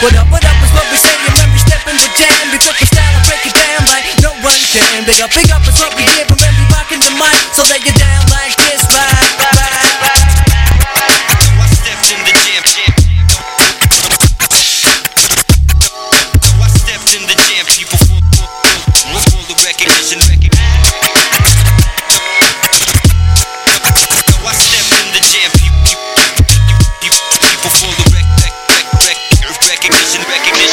What up is what we say, and when we step in the jam, we took the style and break it down like no one can. Big up is what we give, and when we rockin' the mic, so lay it down like this, right. I stepped in the jam. I stepped in the jam, people full the recognition. I stepped in the jam, people full the recognition.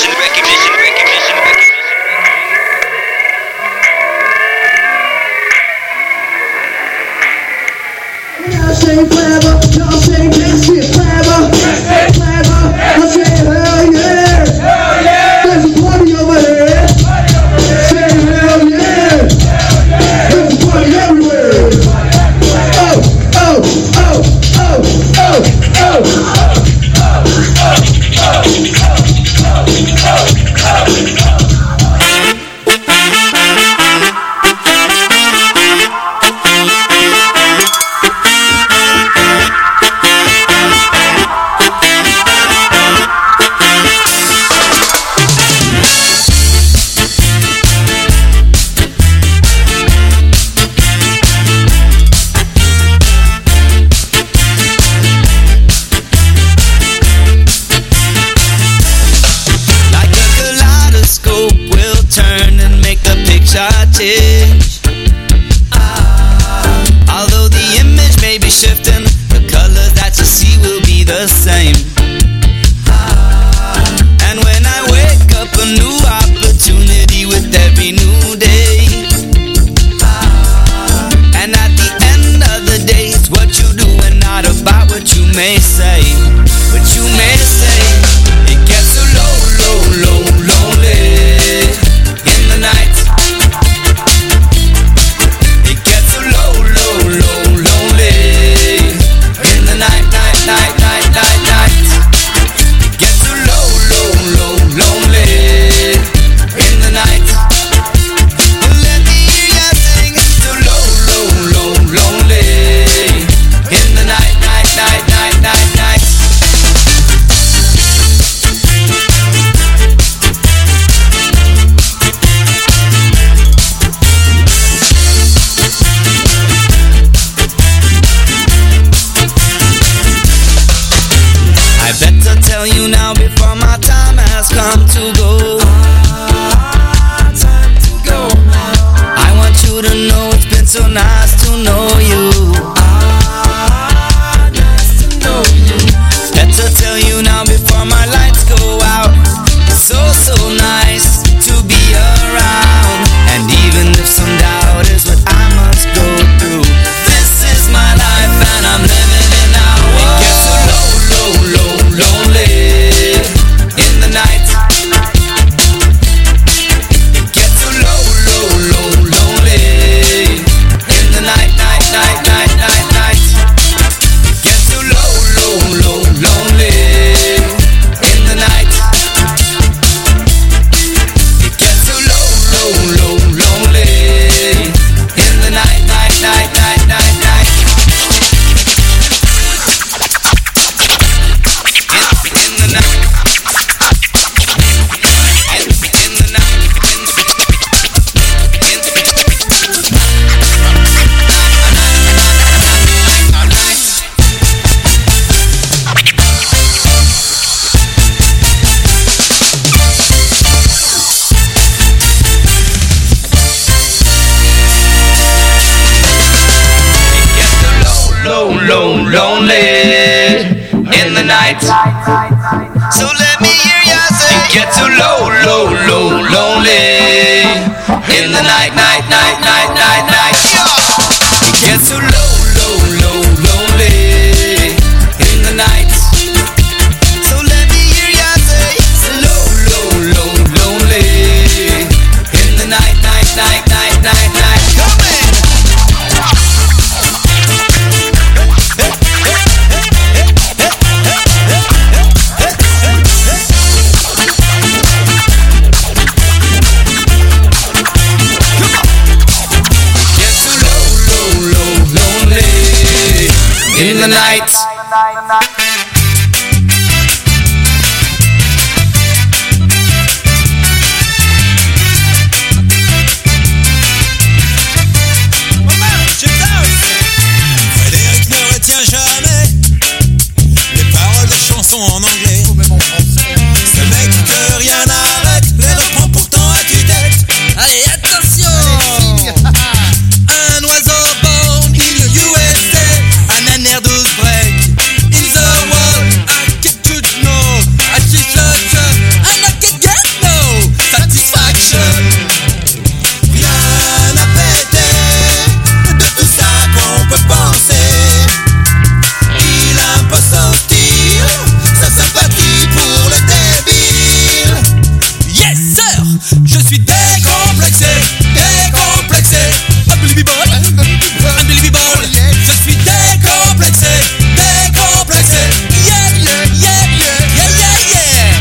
Y'all say clever, y'all say nasty, clever, I say hell yeah, there's a party over here, say hell yeah, there's a party everywhere, although the image may be shifting, the colors that you see will be the same. And when I wake up, a new opportunity with every new day. And at the end of the day, it's what you do and not about what you may say. What you may say, it gets so lonely in the night. You now before my time has come to go. Time to go now. I want you to know it's been so nice to know you. Nice to know you. Better tell you now before my lights go out. So nice to be around. And even if some doubt is what I must go through, this is my life and I'm living it now. It gets so lonely in the night. It gets so lonely in the night. It gets so lonely in the night. It gets so lonely in the night. Lonely in the night. So let me hear ya say it gets so lonely in the night. It gets so lonely in the night. So let me hear ya say it's lonely in the night. Come in. It chansons en anglais. Ou même en français. Ce mec que rien n'arrête, les reprend pourtant à tue-tête. Allez, attention. Un oiseau born in the USA, an air 12 break in the world. I get to know, I see such and I can get no satisfaction. Rien à péter de tout ça qu'on peut penser. Il impose son style, sa sympathie pour le débile. Yes sir, je suis décomplexé, décomplexé. Unbelievable, unbelievable. Je suis décomplexé, décomplexé. Yeah, yeah, yeah, yeah, yeah, yeah, yeah.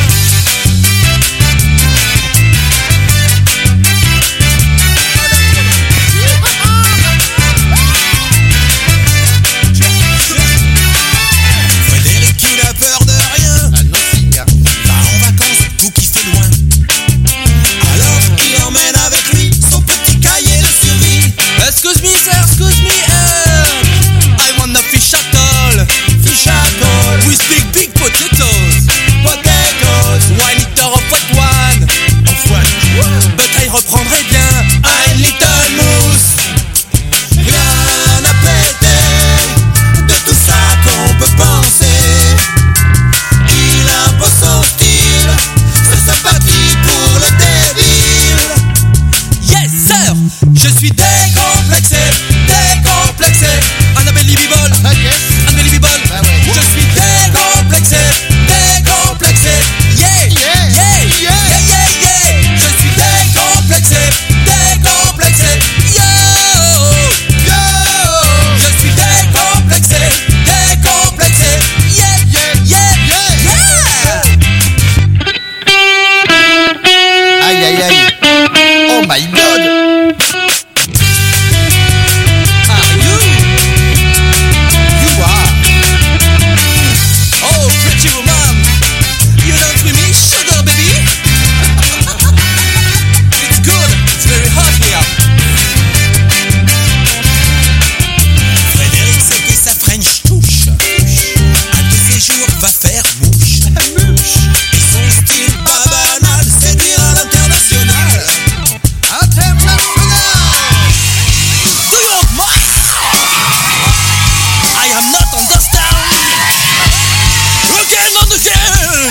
Frédéric, il a peur de rien. Ah non, si, gars. Va en vacances, vous kiffez loin. Alors il emmène avec lui son petit cahier de survie. Excuse me sir, excuse me I want a fish atoll. Fish atoll with big potatoes. Potatoes, 1 liter of white wine. Of what? But I reprendrai bien un little mousse. Rien à péter de tout ça qu'on peut penser. Il impose son style, sa sympathie pour le débile. Yes sir, je suis décomplexé, décomplexé. Unbelievable, Ah yes. unbelievable. Bah ouais. Je suis décomplexé, décomplexé. Yeah, Yeah, yeah, yeah. yeah, yeah, yeah. Je suis décomplexé, décomplexé. Yo, yo. Je suis décomplexé, décomplexé. Yeah, yeah, yeah, yeah. Aïe aïe aïe. Oh my god. Are you? You are. Oh, pretty woman, you dance with me, sugar baby. It's good, it's very hot here. Frédéric sait que sa French touche. Un de ces jours va faire mouche. Et son style pas banal, c'est dire à l'international. International. Do you want more? I am not understand. Again and again.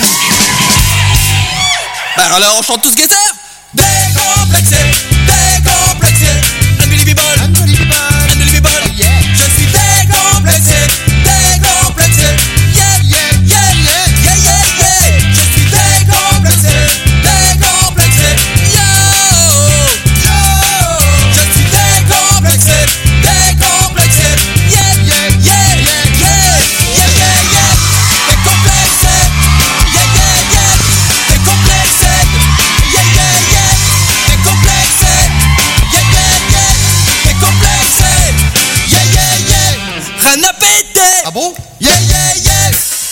Bah alors on chante tous guitare. Décomplexé, décomplexé. Unbelievable, Unbelievable. unbelievable. Oh yeah. Je suis décomplexé, décomplexé. Yeah, yeah, yeah, yeah, yeah, yeah, yeah. Je suis décomplexé, décomplexé. Yo, yo. Je suis décomplexé, décomplexé. Yeah, yeah, yeah, yeah, yeah, yeah, yeah, yeah. Décomplexé, yeah, yeah, yeah. Décomplexé, yeah, yeah, yeah. Décomplexé, yeah, yeah, yeah. Décomplexé, yeah, yeah, yeah. Rien à péter. Ah bon? Yeah, yeah, yeah.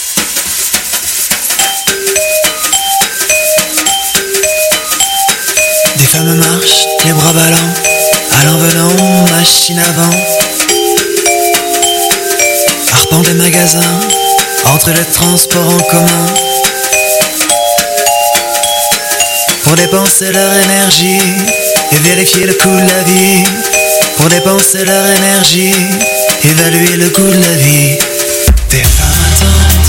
Des femmes marchent, les bras ballants, allant venant, machine avant. Arpent des magasins, entre les transports en commun. Pour dépenser leur énergie et vérifier le coût de la vie. Pour dépenser leur énergie, évaluer le coût de la vie. Des femmes attendent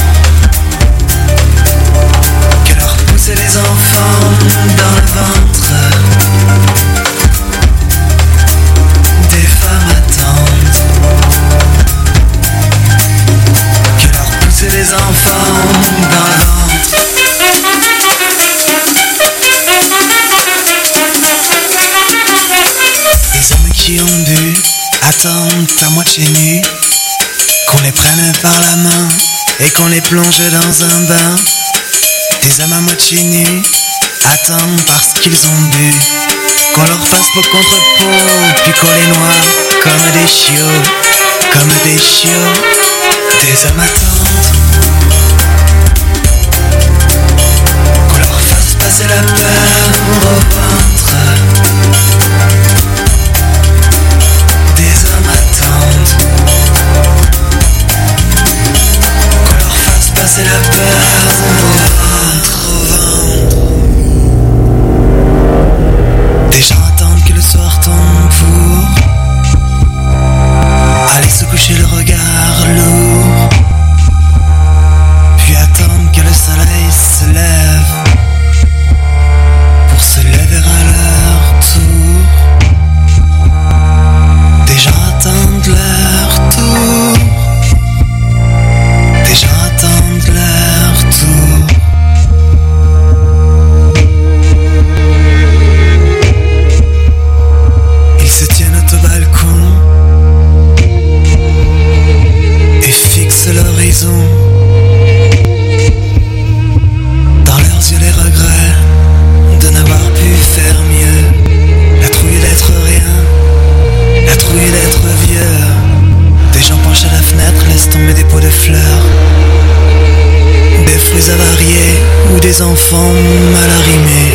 que leur pousser les enfants dans le ventre. Des femmes attendent que leur pousser les enfants dans le ventre. Des hommes qui ont bu attendent à moitié nus qu'on les prenne par la main et qu'on les plonge dans un bain. Des hommes à moitié nus attendent parce qu'ils ont bu qu'on leur fasse peau contre peau, puis qu'on les noie comme des chiots, comme des chiots. Des hommes attendent qu'on leur fasse passer la peur au ventre. Des hommes attendent qu'on leur fasse passer c'est la peur au vent. Des gens attendent que le soir tombe pour aller se coucher le regard lourd, puis attendre que le soleil se lève pour se lever à leur tour. Des gens attendent leur tour. Des gens attendent leur tour. Ils se tiennent au balcon et fixent l'horizon. Dans leurs yeux les regrets de n'avoir pu faire mieux. La trouille d'être rien, la trouille d'être vieux. Des gens penchent à la fenêtre, laissent tomber des pots de fleurs, des fruits avariés ou des enfants mal arrimés.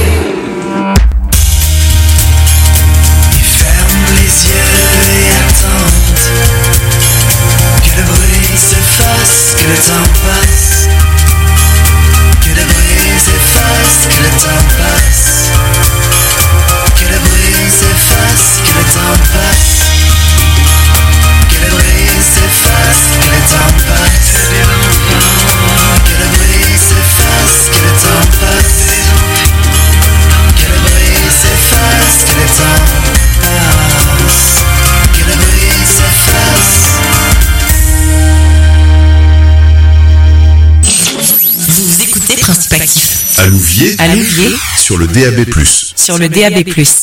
Ils ferment les yeux et attendent que le bruit s'efface, que le temps passe, que le bruit s'efface, que le temps passe, que le bruit s'efface, que le temps passe. Que le bruit s'efface, que le temps passe. Que le bruit s'efface, que le temps passe. Que le bruit s'efface, que le temps passe. Que le bruit s'efface. Vous écoutez Principe Actif. À Louviers, À Louviers, sur le DAB+. sur le DAB+.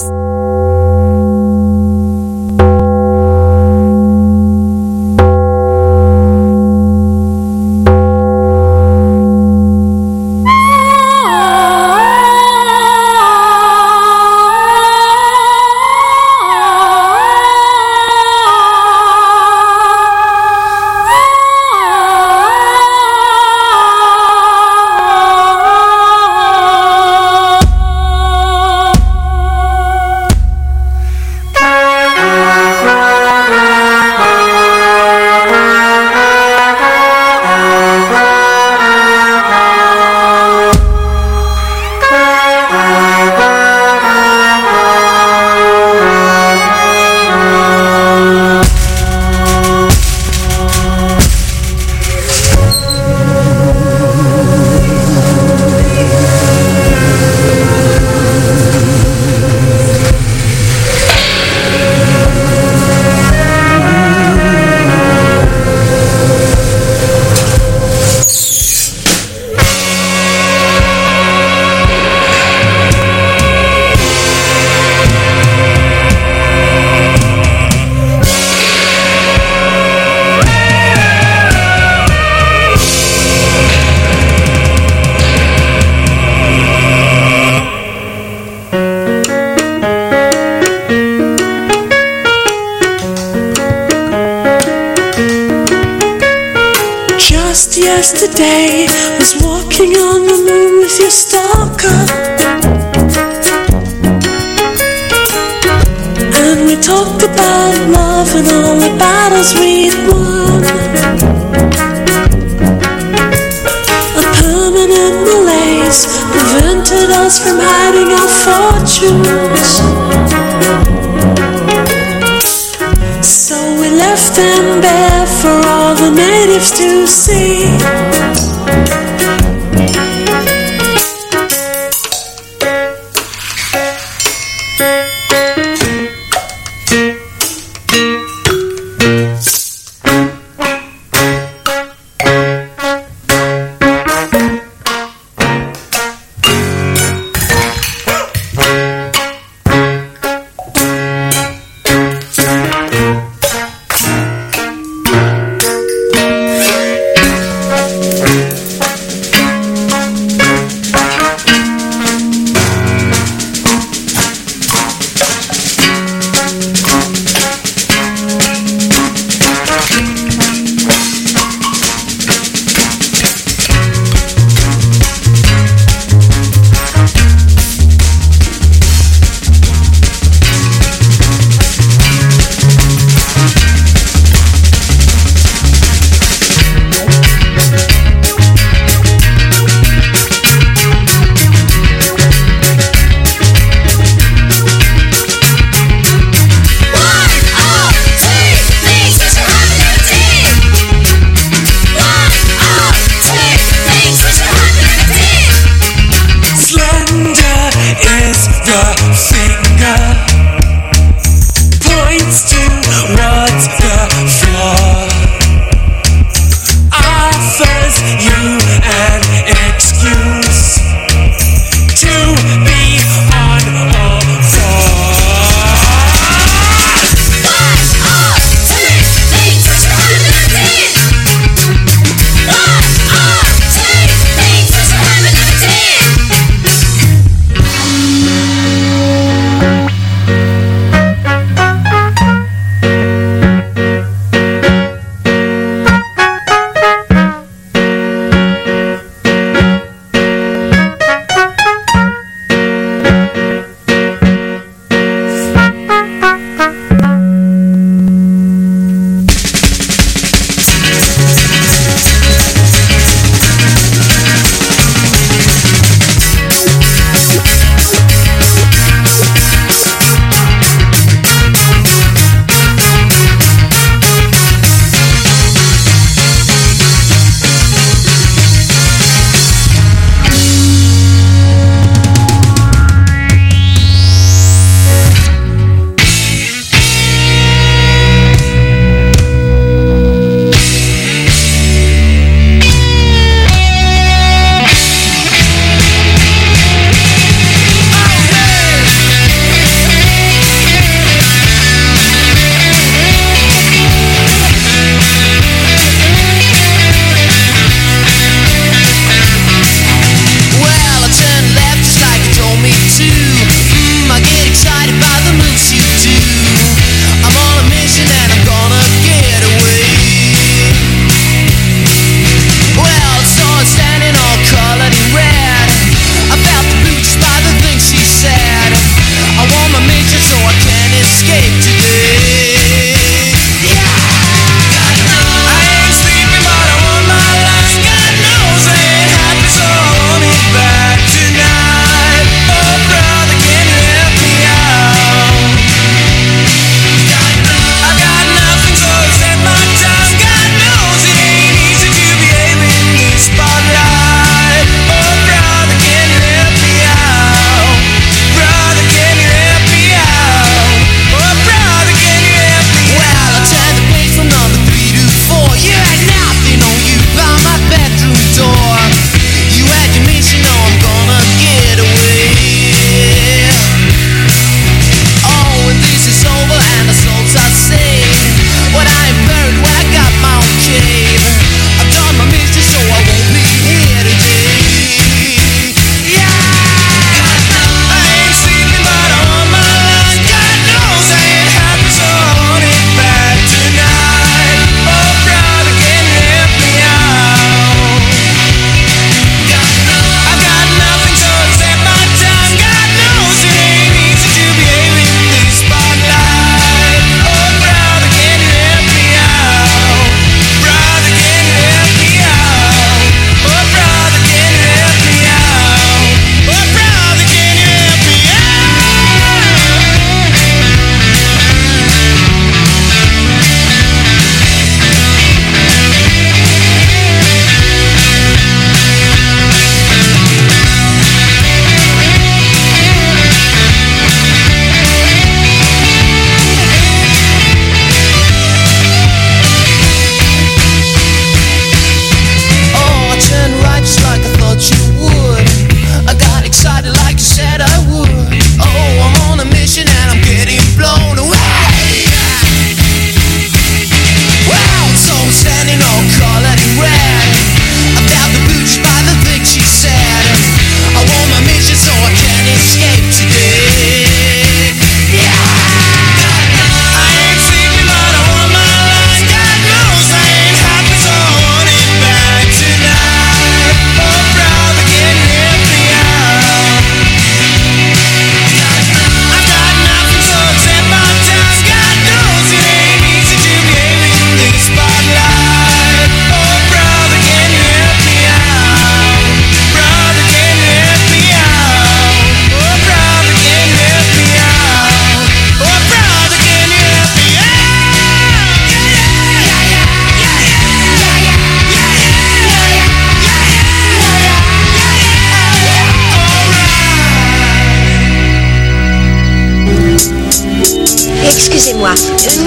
Just yesterday, was walking on the moon with your stalker, and we talked about love and all the battles we'd won. A permanent malaise prevented us from hiding our fortunes, so we left them bare for all the natives to see.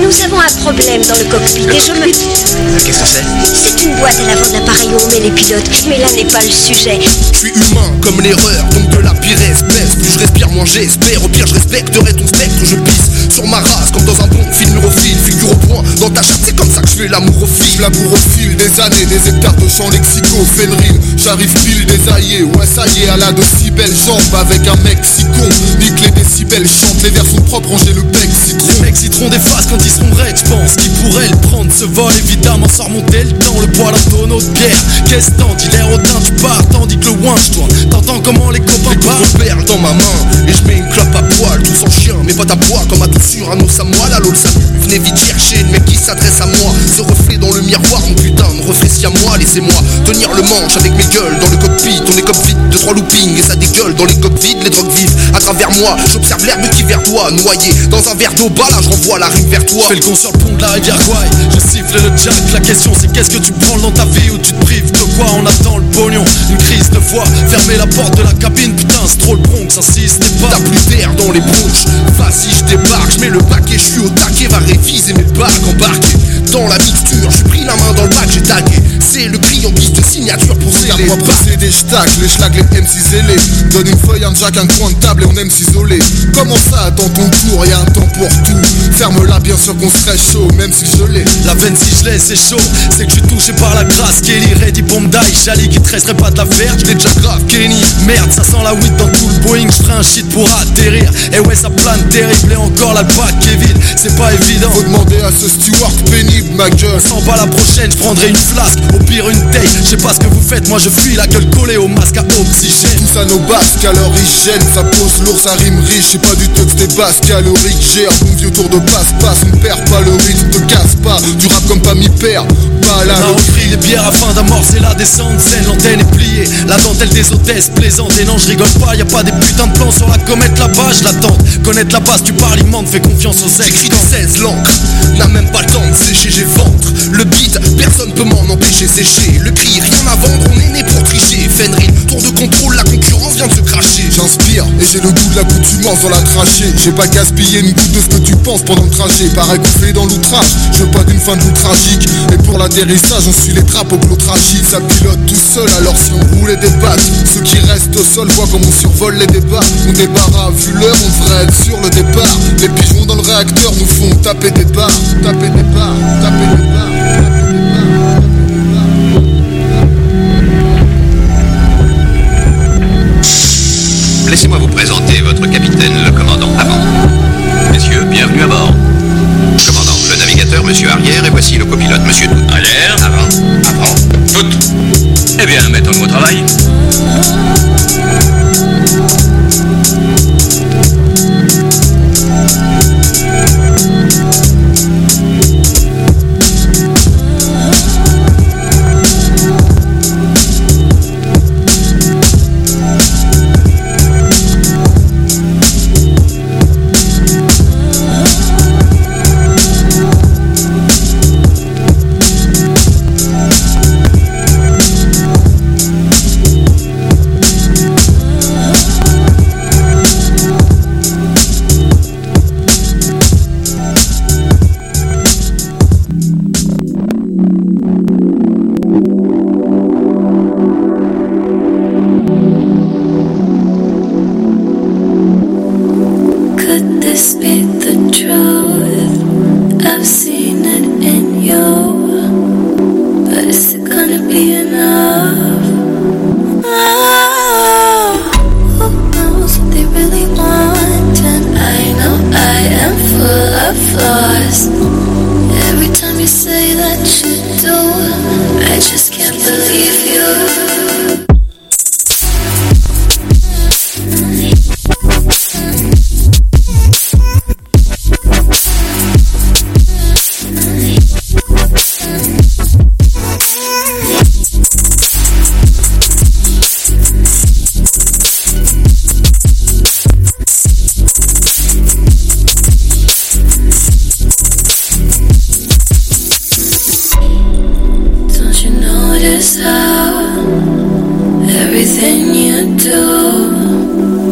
Nous avons un problème dans le cockpit et je me... Qu'est-ce que c'est? C'est une boîte à l'avant de l'appareil où on met les pilotes, mais là n'est pas le sujet. Je suis humain comme l'erreur, donc de la pire espèce. Plus je respire, moins j'espère. Au pire, je respecterai ton spectre. Je pisse sur ma race comme dans un bon film urophile. Figure au point dans ta chatte, c'est comme ça que je fais l'amour au fil. L'amour au fil des années, des hectares de champs lexicaux. Fenril, j'arrive pile désaillé. Ouais, ça y est, elle a de si belles jambes avec un mec si con. Nique les décibels, chante les vers sont propres, ranger le bec citron. Les mecs citeront des faces quand ils seront raides, j'pense qu'ils pourraient le prendre. Ce vol évidemment sans remonter le temps. Le poil en tonneau de bière. Qu'est-ce t'en dis, l'air au teint, tu pars, tandis que le ouinge tourne. T'entends comment les copains parlent. Perle dans ma main et je mets une clope à poil, tout sans chien, mais pas à bois comme à tout sur un os à moi. La lol s'amuse, venez vite chercher le mec qui s'adresse à moi. Ce reflet dans le miroir, mon putain de reflet si à moi. Laissez-moi tenir le manche avec mes gueules dans le cockpit. On est comme vite, 2-3 loopings et ça dégueule dans les coques vides, les drogues vives. À travers moi, j'observe l'herbe qui verdoie, noyé dans un verre d'eau bas, là je renvoie la rime vers toi. Je fais le con sur le pont de la rivière Gouaille, je siffle le jack. La question c'est qu'est-ce que tu prends dans ta vie ou tu te prives de quoi? On attend le pognon, une crise de foi. Fermez la porte de la cabine, putain c'est trop le Bronx, insistez pas. T'as plus d'air dans les bronches, vas-y je débarque, je mets le paquet, je suis au taquet, va réviser mes bagues embarquées dans la mixture, j'ai pris la main dans le bac, j'ai tagué. C'est le cri en guise de signature pour sceller. Moi procéder, je tacle, les schlag, les MC zélés. Donne une feuille, un jack, un coin de table et on aime s'isoler. Comment ça, attends ton tour, y'a un temps pour tout. Ferme-la, bien sûr qu'on serait chaud, même si je l'ai. La veine si je l'ai, c'est chaud, c'est que je suis touché par la grâce. Kelly, ready, bombe d'ail, Chali qui te resterait pas de la verte. Je l'ai déjà grave, Kenny, merde, ça sent la weed dans tout le Boeing. Je ferai un shit pour atterrir, et ouais ça plane terrible. Et encore là le bac est vide, c'est pas évident. Faut demander à ce steward pénible, ma gueule. Sans pas la prochaine, je prendrai une flasque, au pire une taille. Je sais pas ce que vous faites, moi je fuis la gueule collée au masque à oxygène. Tout ça nos basses calories gêne, ça pose lourd, ça rime riche. J'ai pas du tout que des basses caloriques. J'ai un bon vieux tour de passe-passe, on perd pas le rythme, te casse pas. Du rap comme pas mi-père, pas la on crie les bières afin d'amorcer la descente. Scène, l'antenne est pliée, la dentelle des hôtesses plaisante. Et non je rigole pas, y a pas des putains de plans sur la comète là-bas, je l'attends. Connaître la base du parlement, fais confiance aux ex. J'écris des 16 l'encre, n'a même pas le temps de sécher, j'ai ventre. Le beat, personne peut m'en empêcher sécher. Le cri, rien à vendre, on est né pour tricher. Fenril, tour de contrôle, la concurrence vient de se cracher. J'inspire et j'ai le goût de l'accoutumance dans la trachée. J'ai pas gaspillé une goutte de ce que tu penses pendant le trajet. Pareil qu'on fait dans l'outrage, je veux pas d'une fin de loup tragique. Et pour l'atterrissage, on suit les trappes au clos tragique. Ça pilote tout seul, alors si on roulait des pattes, ceux qui restent au sol voient comme on survole les débats. On débarra, vu l'heure, on devrait être sur le départ. Les pigeons dans le réacteur nous font taper des barres, taper des barres, taper des barres. Laissez-moi vous présenter votre capitaine, le commandant Avant. Messieurs, bienvenue à bord. Commandant, le navigateur, monsieur Arrière, et voici le copilote, monsieur Tout. Arrière, avant, Tout. Eh bien, mettons-nous au travail.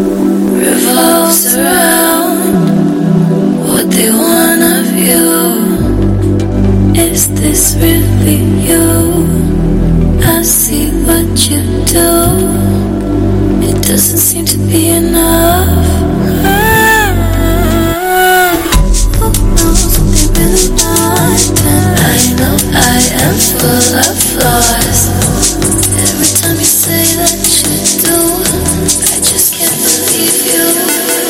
Revolves around what they want of you. doesn't seem to be enough. Who knows what they really want? And I know I am full of flaws. Every time you say that you do, I just can't believe you.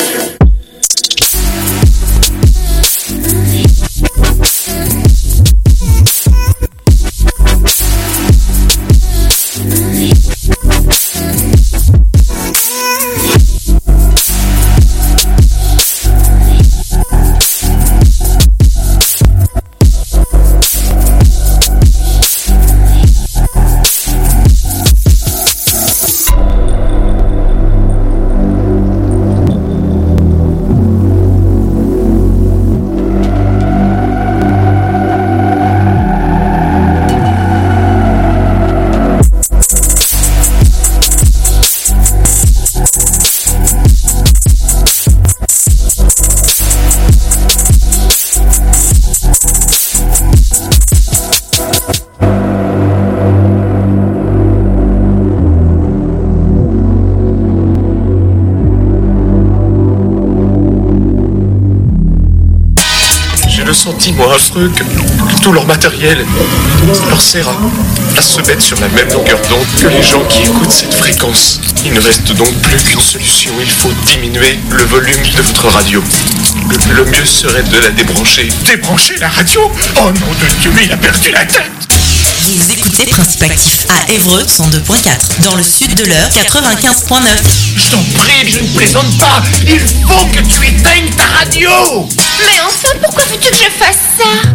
Moi, affreux que tout leur matériel leur sert à se mettre sur la même longueur d'onde que les gens qui écoutent cette fréquence. Il ne reste donc plus qu'une solution, il faut diminuer le volume de votre radio. Le mieux serait de la débrancher. Débrancher la radio? Oh nom de Dieu, il a perdu la tête! Vous écoutez Principe Actif à Évreux 102.4, dans le sud de l'Eure 95.9. Je t'en prie, je ne plaisante pas. Il faut que tu éteignes ta radio. Mais enfin, pourquoi veux-tu que je fasse ça?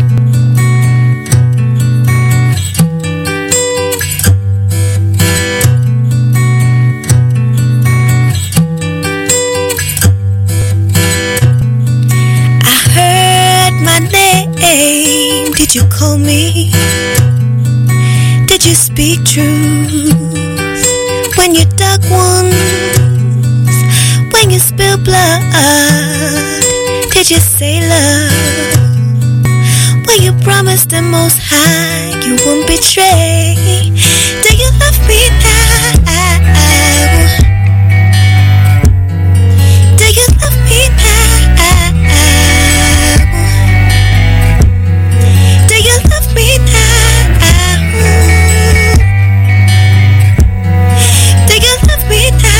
I heard my name. Did you call me? Did you speak truth when you dug wounds, when you spilled blood? Did you say love? Will you promise the Most High you won't betray? Do you love me now? Do you love me now? Do you love me now? Do you love me now?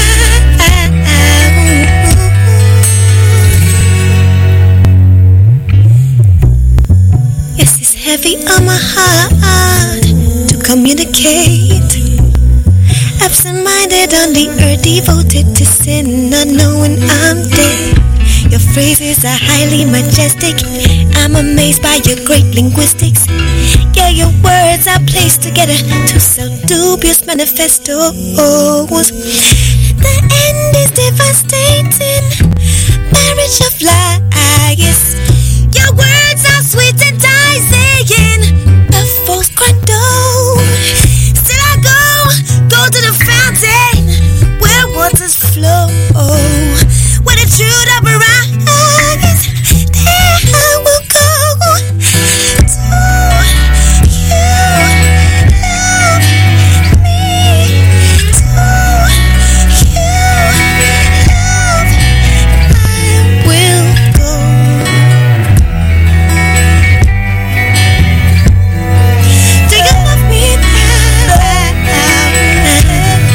Yes, it's heavy on my heart to communicate. Absent-minded on the earth, devoted to sin, not knowing I'm dead. Your phrases are highly majestic. I'm amazed by your great linguistics. Yeah, your words are placed together to sell dubious manifestos. The end is devastating. Marriage of lies.